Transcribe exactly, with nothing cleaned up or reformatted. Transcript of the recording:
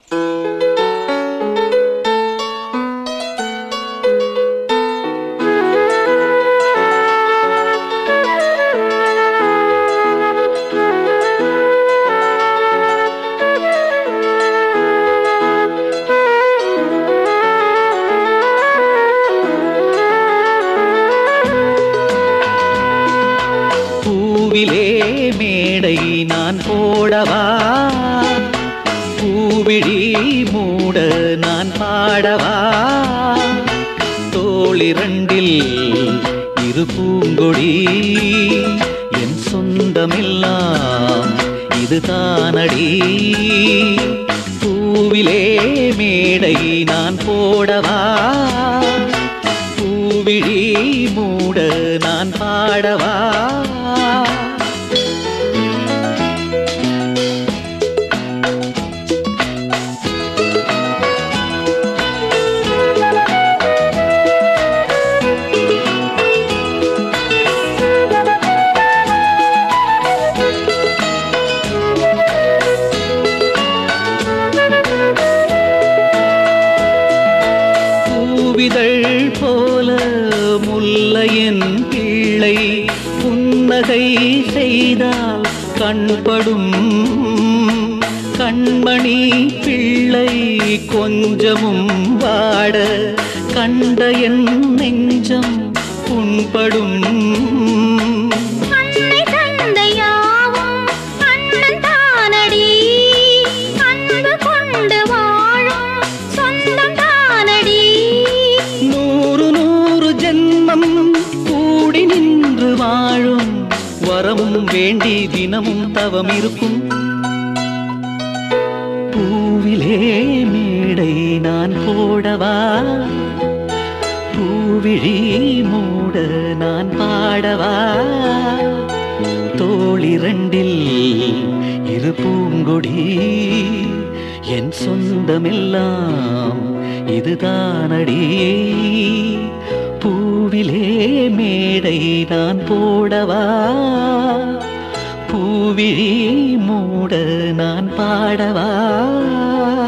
பூவிலே மேடை நான் போடவா, பூவிழி மூட நான் பாடவா, தோளிரண்டில் இரு பூங்கொடி என் சொந்தமெல்லாம் இது தானடி. பூவிலே மேடை நான் போடவா, பூவிழி மூட நான் பாடவா, பூவிதழ் போல முல்லையன் பிள்ளை புன்னகை செய்தால் கண்படும், கண்மணி பிள்ளை கொஞ்சமும் வாட கண்ட என் நெஞ்சம் புண்படும். கூடி நின்று வாழும் வரமும் வேண்டி தினமும் தவம் இருக்கும். பூவிலே மேடை நான் போடவா, பூவிழி மூட நான் பாடவா, தோளிரண்டில் இரு பூங்கொடி என் சொந்தமெல்லாம் இதுதானடி. பூவிலே மேடை நான் போடவா, பூவிழி மூட நான் பாடவா.